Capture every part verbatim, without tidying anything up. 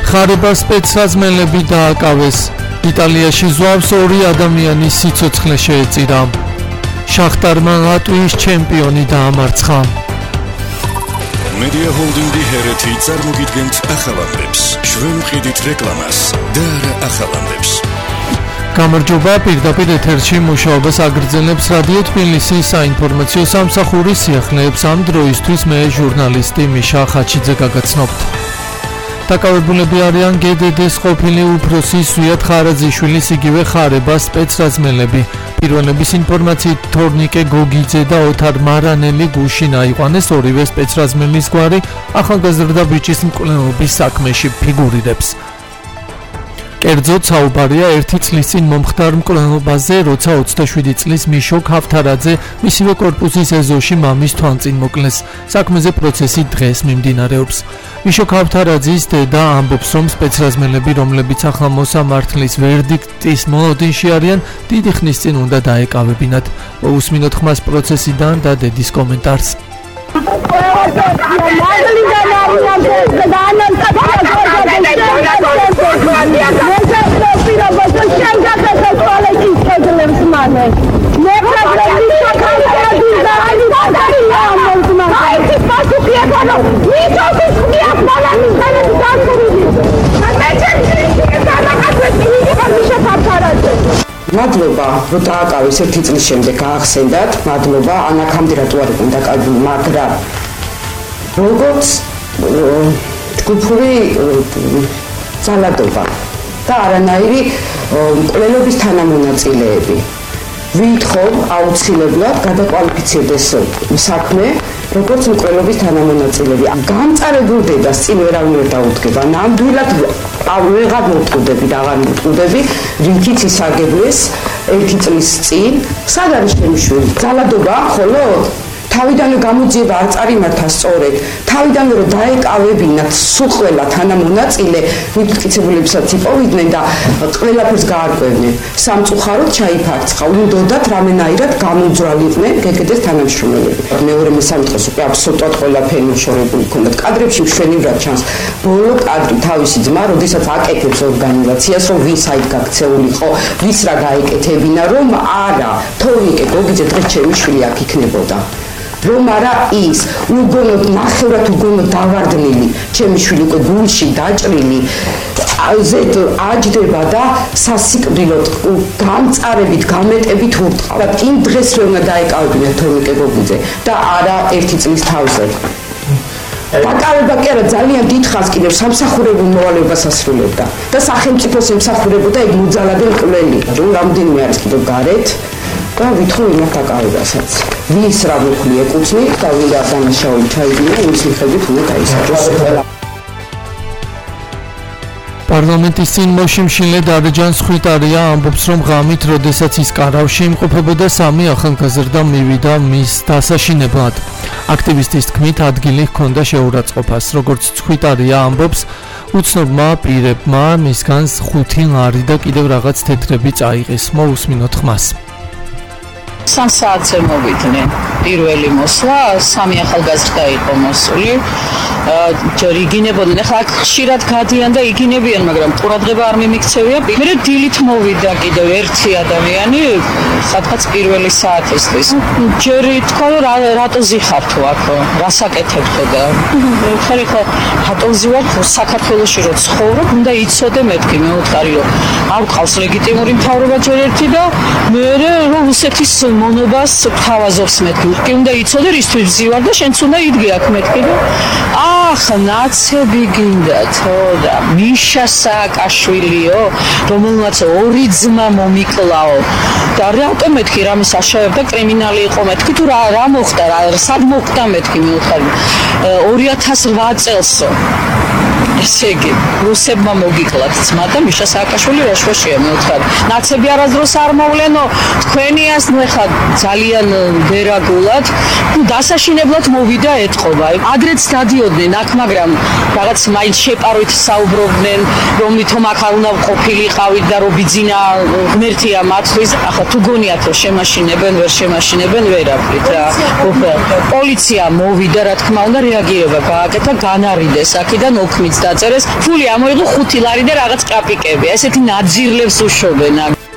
ხარება სპეცრაზმელები დააკავეს. იტალიაში ზვავს ორი ადამიანის სიცოცხლე შეეწირა. შახტარმა ლატვიის ჩემპიონი დაამარცხა. Media Holding-ი ჰერეთი წარმოგიდგენთ ახალამდებს. ჩვენ ვყიდით რეკლამას და არა ახალამდებს. გამარჯობა, პირდაპირ ეთერში მუშაობას აგრძელებს რადიო თბილისის საინფორმაციო სამსახურის სიახლეებს ამ დროისთვის მე ჟურნალისტი მიშა ხაჩიძე გაგაცნობთ. დაკავებულები არიან გე დე დე-ს ყოფილი უფროსი სვიად ხარაძიშვილის იგივე ხარება სპეცრაზმელები. პირველების ინფორმაციით თორნიკე გოგიძე და ოთარ მარანელი გუშინ აიყვანეს. ორივე სპეცრაზმელის გვარი ახალგაზრდა ბიჭის მკვლელობის საქმეში ფიგურირებს. კერძოდ საუბარია ერთი წლის წინ მომხდარ მკვლელობაზე, როცა ოცდაშვიდი წლის მიშო ქავთარაძე მისივე კორპუსის ეზოში მამის თვალწინ მოკლეს. საქმეზე პროცესი დღეს მიმდინარეობს. მიშო ქავთარაძის დედა ამბობს, რომ სპეცრაზმელები, რომლებიც ახლა მოსამართლის ვერდიქტის მოლოდინში არიან, დიდი ხნის წინ უნდა დაეკავებინათ. მოусმინოთ ხმას პროცესიდან და დედის კომენტარს. მადლობა, რომ დააკავეს ერთი წლის შემდეგ გაახსენდათ. მადლობა, ანაქამდე რატო არ იყო დაკავებული, მაგრამ როგორც ჯგუფური ძალადობა და არანაირი მკვლელობის თანამონაწილეები. ვითხოვ აუცილებლად გადაკვალიფიცირდეს საქმე, როგორც მკვლელობის თანამონაწილეები. გამწარებულ დედას წინ ვერავინ ვერ დაუდგება. ნამდვილად ვეღარ მოვტყუდები და აღარ მოვტყუდები, რითიც ისარგებლეს ერთი წლის წინ. სად არის ჩემი შვილი? ძალადობა, ხოლო თავიდანვე გამოძიება არ წარიმართა სწორედ. თავიდანვე რომ დაეკავებინათ სულ ყველა თანამონაწილე, მიტკიცებულებსაც იპოვიდნენ და ყველაფერს გაარკვევდნენ. სამწუხაროდ ჩაიფარცხა. უნდოდათ რამენაირად გამოძრალიყვნენ გე გე დე-ს თანამშრომელები. მეორე მესამე დღეს უკვე აბსოლუტურად ყველაფერი მოშორებული ჰქონდათ. კადრებში მშვენივრად ჩანს ბოლო კადრი თავისი ძმა, როდესაც აკეთებს ორგანიზაციას, რომ ვის აით გაქცეულიყო, ვის რა გაეკეთებინა, რომ არა თორნიკე გოგიძე დღეს ჩემი შვილი აქ იქნებოდა. რომ არა ის უგონოდ ნახევრად უგონოდ დავარდნილი ჩემი შვილი უკვე გულში დაჭრილი ზედ აჯდება და სასიკვდილოდ გამწარებით გამეტებით ურტყავთ. იმ დღეს რომ უნდა დაეკავებინათ თორნიკე გოგიძე და არა ერთი წლის თავზე. დაკავება კი არა, ძალიან დიდხანს კიდევ სამსახურებელ მოვალეობას ასრულებდა და სახელმწიფოს ემსახურებოდა ეგ მოძალადე მკვლელი, რომ რამდენიმე არის კიდევ გარეთ და ვითხოვ იმათ დაკავებასაც. ვის რა მოხლი ეკუთვნით და ვინდა დანაშაული ჩაიდინა, იმის მიხედვით უნდა გაისაჯოს. პარლამენტის წინ მოშიმშილე დარეჯან სხვითარია ამბობს, რომ ღამით, როდესაც ის კარავში იმყოფებოდა, სამი ახალგაზრდა მივიდა მის დასაშინებლად. აქტივისტის თქმით, ადგილი ჰქონდა შეურაცხყოფას. როგორც სხვითარია ამბობს, უცნობმა პირებმა მისგან ხუთი ლარი და კიდევ რაღაც თეთრები წაიღეს. მოусმინოთ ხმას. სამ საათზე მოვიდნენ. პირველი მოსვლა, სამი ახალგაზრდა იყო მოსული. ჯერ იგინებოდნენ, ახლა აქ ხშირად გადიან და იგინებიან, მაგრამ ყურადღება არ მიმიქცევია. მე დილით მოვიდა კიდევ ერთი ადამიანი, სადღაც პირველი საათისთვის. ჯერ თქვა, რომ რატო ზიხართო აქ, რას აკეთებთო და ხარ ხო რატო ზივარ საქართველოში რო ცხოვრობ, უნდა იცოდე მეთქი, მე ვუთხარი, რომ არ ყავს ლეგიტიმური მთავრობა ჯერ ერთი და მე რომ რუსეთის მონობას თავაზობს მეთქი. კი უნდა იცოდე რისთვის ვზივარ და შენც უნდა იდგე აქ მეთქი და ახ ნაცები გინდათო და მიშა სააკაშვილიო, რომელმაც ორი ძმა მომიკლაო და რატო მეთქი რამე საშავებდა კრიმინალი იყო მეთქი თუ რა რა მოხდა რა სად მოხდა მეთქი მეუთხარი ორი ათას რვა წელსო. ესე იგი, რუსებმა მოგიკლათ ძმა და მიშა სააკაშვილი რაშუაშია მეუთხარი. ნაცები არასდროს არ მოვლენო, თქვენიას ნუ ეხლა ძალიან ბერაგულად, დასაშინებლად მოვიდა ეთყობა. ადრეც დადიოდნენ აქ, მაგრამ რაღაც მაინც შეპარვით საუბრობდნენ, რომ თვითონ აქ არ უნდა ყოფილიყავით და რომ ბიძინა ღმერთია მათთვის. ახლა თუ გონიათ რომ შემაშინებენ, ვერ შემაშინებენ, ვერაფრით რა. პოლიცია მოვიდა, რა თქმა უნდა, რეაგირება გააკეთა, განარიდეს აქედან ოქმიც და დაწერეს, ფული ამოიღო ხუთი ლარი და რაღაც კაპიკები. ესეთი ნაძირლებს უშობენ.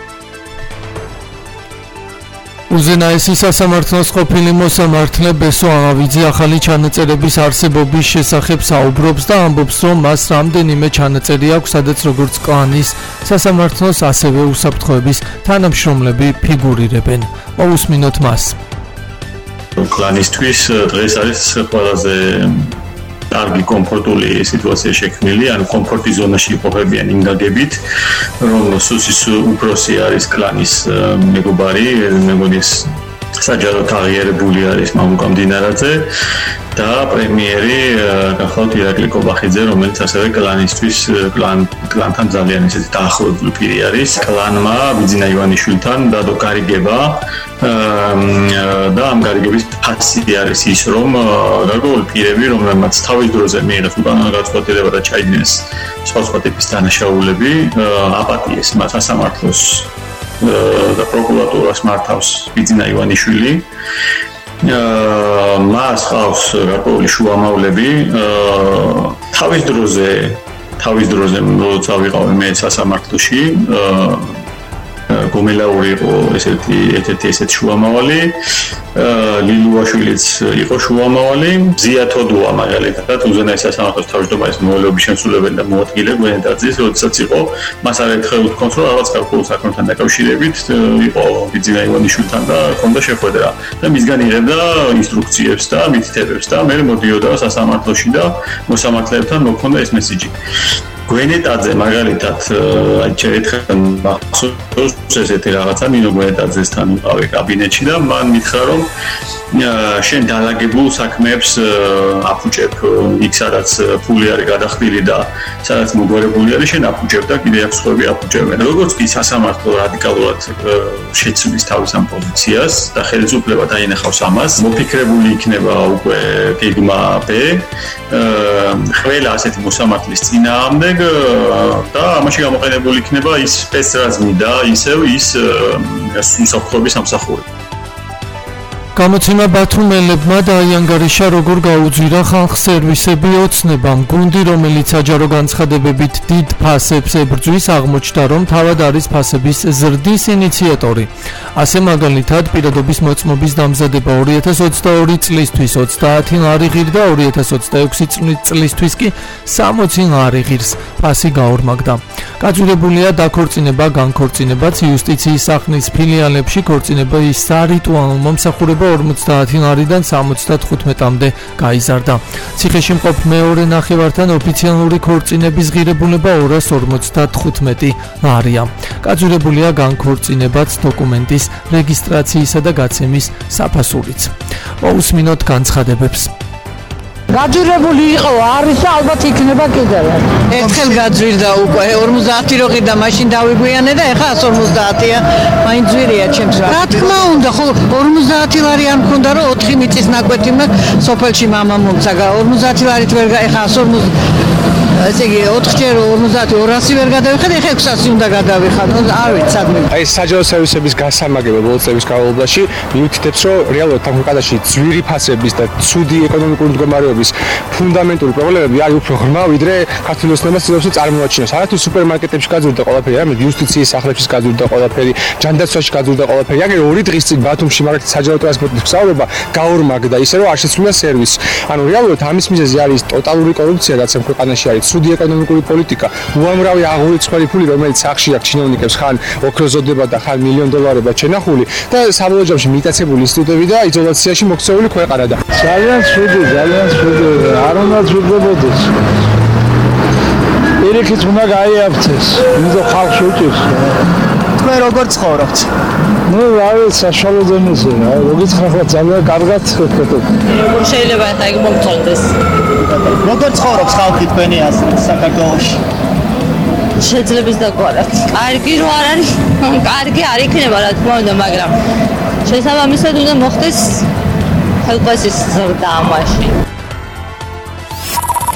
უზენაესი სასამართლოს ყოფილი მოსამართლე ბესო აღავიძე ახალი ჩანაწერების არსებობის შესახებ საუბრობს და ამბობს, რომ მას რამდენიმე ჩანაწერი აქვს, სადაც როგორც კლანის სასამართლოს, ასევე უსაფრთხოების თანამშრომლები ფიგურირებენ. მოусმინოთ მას. კლანისთვის დღეს არის ყველაზე კარგი კომფორტული სიტუაცია შექმნილი, ანუ კომფორტის ზონაში იყოფებიან იმ გაგებით, რომ სუსის უფროსი არის კლანის მეგობარი, მეგონის საჯაროდ აღიარებული არის მამუკა მდინარაძე და პრემიერი გახლავთ ირაკლი კობახიძე, რომელიც ასევე კლანისთვის კლან კლანთან ძალიან ისეთი დაახლოებული პირი არის. კლანმა ბიძინა ივანიშვილთან დადო გარიგება და ამ გარიგების ფასი არის ის, რომ გარკვეული პირები, რომელმაც თავის დროზე მიიღეს უკანონო გადაწყვეტილება და ჩაიდინეს სხვა ტიპის დანაშაულები, აპატიეს მას სასამართლოს და პროკურატურას მართავს ბიძინა ივანიშვილი. მას ხავს გარკვეული შუამავლები. თავის დროზე თავის დროზე როცა ვიყავი მე სასამართლოში, გომელაური იყო ესეთი ერთ-ერთი ესეთი შუამავალი, ლილუაშვილიც იყო შუამავალი, ზიათოდუა მაგალითად უზენაესი სასამართლოს თავმჯდომარის მოვალეობის შემსრულებელი და მოადგილე გვენეტაძის, როდესაც იყო მას არ ეთხოვა თქოს, რომ რაღაც გარკვეულ საქმეთან დაკავშირებით იყო ბიძინა ივანიშვილთან და ჰქონდა შეხვედრა და მისგან იღებდა ინსტრუქციებს და მითითებებს და მე მოდიოდა სასამართლოში და მოსამართლეებთან მოქონდა ეს მესიჯი. გვენეტაძე მაგალითად აი ერთხელ მახსოვს ესეთი რაღაცა ნინო გვენეტაძესთან ვიყავი კაბინეტში და მან მითხრა რომ შენ დალაგებულ საქმეებს აფუჭებ იქ სადაც ფული არის გადახდილი და სადაც მოგვარებული არის შენ აფუჭებ და კიდე აქვს სხვები აფუჭებენ. როგორც კი სასამართლო რადიკალურად შეცვლის თავის ამ პოზიციას და ხელისუფლება დაინახავს ამას, მოფიქრებული იქნება უკვე გეგმა B ყველა ასეთი მოსამართლის წინააღმდეგ და ამაში გამოყენებული იქნება ის სპეცრაზმი და ისევ ის უსაფრთხოების სამსახური. გამოცემა ბათუმელებმა დაიანგარიშა, როგორ გაუძვირა ხალხ სერვისები ოცნებამ. გუნდი, რომელიც საჯარო განცხადებებით დიდ ფასებს ებრძვის, აღმოჩნდა, რომ თავად არის ფასების ზრდის ინიციატორი. ასე მაგალითად, პირადობის მოწმობის დამზადება ორი ათას ოცდაორი წლისთვის ოცდაათი ლარი ღირს და ორი ათას ოცდაექვსი წლისთვის კი სამოცი ლარი ღირს ფასი გაორმაგდა. გაძვირებულია დაქორწინება, განქორწინებაც იუსტიციის სახლის ფილიალებში ქორწინების სარიტუალო მომსახურება ორმოცდაათი ლარიდან სამოცდათხუთმეტამდე გაიზარდა. ციხეში მყოფ მეორე ნახევართან ოფიციალური ქორწინების ღირებულება ორას ორმოცდათხუთმეტი ლარია. გაძვირებულია განქორწინებაც დოკუმენტის რეგისტრაციისა და გაცემის საფასურიც. მოусმინოთ განცხადებებს. გაძვირებული იყო, არის და ალბათ იქნება კიდევ. ერთხელ გაძვირდა უკვე ორმოცდაათი რო ყიდა, მაშინ დავიგვიანე და ეხლა εκατს ორმოცდაათია, მაინც ძვირია ჩემს რა. რა თქმა უნდა, ხო ორმოცდაათი ლარი არ მქონდა, რომ ოთხი მიწის ნაკვეთი მაქვს, სოფელში მამა მომცა, ორმოცდაათი ლარით ვერ ეხლა εκατს ორმოცდაათი ესე იგი ოთხჯერ ორმოცდაათი ორასი ვერ გადავიხად, ეხლა ექვსასი უნდა გადავიხად. არ ვიცი სადმე. აი საჯარო სერვისების გასამაგება ბოლო წლების განმავლობაში მიუთითებს, რომ რეალურად ამ ქვეყანაში ძვირი ფასების და ცუდი ეკონომიკური მდგომარეობის ფუნდამენტური პრობლემები არის უფრო ღრმა, ვიდრე ქართული ოცნებას ცდილობს წარმოაჩინოს. არათუ სუპერმარკეტებში გაძვირდა ყველაფერი, ამით იუსტიციის სახლებში გაძვირდა ყველაფერი, ჯანდაცვაში გაძვირდა ყველაფერი. აგერ ორი დღის წინ ბათუმში მაგალითად საჯარო ტრანსპორტის მგზავრობა გაორმაგდა, ისე რომ არ შეცვლილა სერვისი. ანუ რეალურად ამის მიზეზი არის ტოტალური კორუფცია, რაც ამ ქვეყანაში არის, ცუდი ეკონომიკური პოლიტიკა, უამრავი აღურიცხველი ფული, რომელიც სახში აქვს ჩინოვნიკებს, ხან ოქროზოდება და ხან მილიონ დოლარებად შენახული და საბოლოო ჯამში მიტაცებული ინსტიტუტები და იზოლაციაში მოქცეული ქვეყანა და ძალიან ცუდი, ძალიან ცუდი, არ უნდა ცუდებოდეს. ერიქით უნდა გაიაფთეს, იმიტომ ხალხი უჭირს. თქვენ როგორ ცხოვრობთ? ნუ რა ვიცი, საშუალო დონეზე რა, მოგიცხარ ახლა ძალიან კარგად ხეთქეთოთ. როგორ შეიძლება ახლა ეგ მოგწონდეს? როგორ ცხოვრობს ხალხი თქვენი საქართველოში? შეძლებს დაგვარად. კარგი რო არ არის, კარგი არ იქნება რა თქმა უნდა, მაგრამ შესაბამისად უნდა მოხდეს ხელფასის ზრდა ამაში.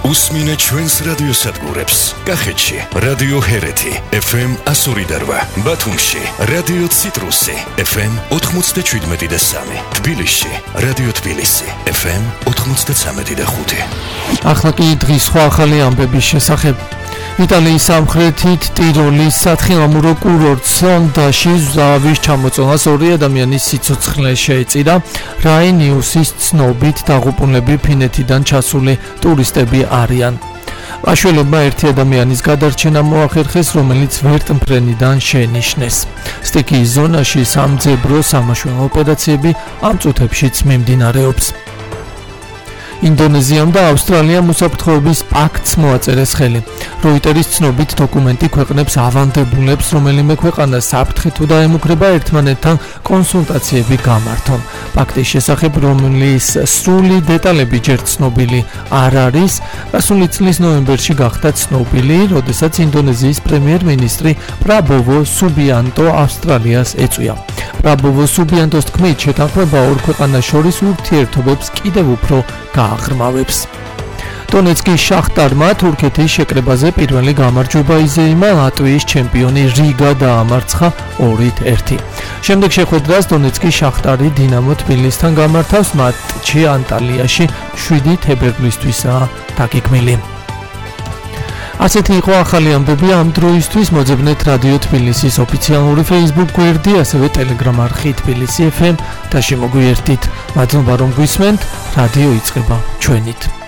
უსმინე ჩვენს რადიოსადგურებს. კახეთში რადიო ჰერეთი ეფ ემ one oh two point eight, ბათუმში რადიო ციტრუსი ეფ ემ ninety-seven point three, თბილისში რადიო თბილისი ეფ ემ ninety-three point five. ახლა კი დღის სხვა ახალი ამბების შესახებ. იტალიის სამხრეთით ტიროლის სათხილამურო კურორტ სონდაში ზავის ჩამოწონას ორი ადამიანის სიცოცხლე შეეწირა. რაი ნიუსის ცნობით დაღუპულები ფინეთიდან ჩასული ტურისტები არიან. აშველებმა ერთი ადამიანის გადარჩენა მოახერხეს, რომელიც ვერტმფრენიდან შენიშნეს. სტიქიის ზონაში სამძებრო სამაშველო ოპერაციები ამ წუთებშიც მიმდინარეობს. ინდონეზიამ და ავსტრალიამ უსაფრთხოების პაქტს მოაწერეს ხელი. როიტერის ცნობით დოკუმენტი ქვეყნებს ავანდებულებს, რომელიმე ქვეყანა საფრთხე თუ დაემუქრება ერთმანეთთან კონსულტაციები გამართონ. პაქტის შესახებ, რომლის სრული დეტალები ჯერ ცნობილი არ არის, გასული წლის ნოემბერში გახდა ცნობილი, როდესაც ინდონეზიის პრემიერ-მინისტრი პრაბოვო სუბიანტო ავსტრალიას ეწვია. პრაბოვო სუბიანტოს თქმით, შეთანხმება ორ ქვეყანას შორის ურთიერთობებს კიდევ უფრო გააღრმავებს. დონეცკის შახტარმა თურქეთის შეკრებაზე პირველი გამარჯვება იზეიმა, ლატვიის ჩემპიონი რიგა დაამარცხა ორით ერთი. შემდეგ შეხვედრას დონეცკის შახტარი დინამო თბილისთან გამართავს, მატჩი ანტალიაში შვიდი თებერვლისთვისაა დაგეგმილი. ასეთი იყო ახალი ამბები ამ დროისთვის. მოძებნეთ რადიო თბილისის ოფიციალური Facebook გვერდი, ასევე Telegram არხი თბილისი ეფ ემ და შემოგვიერთდით. მადლობა რომ გვისმენთ. რადიო იწყება ჩვენით.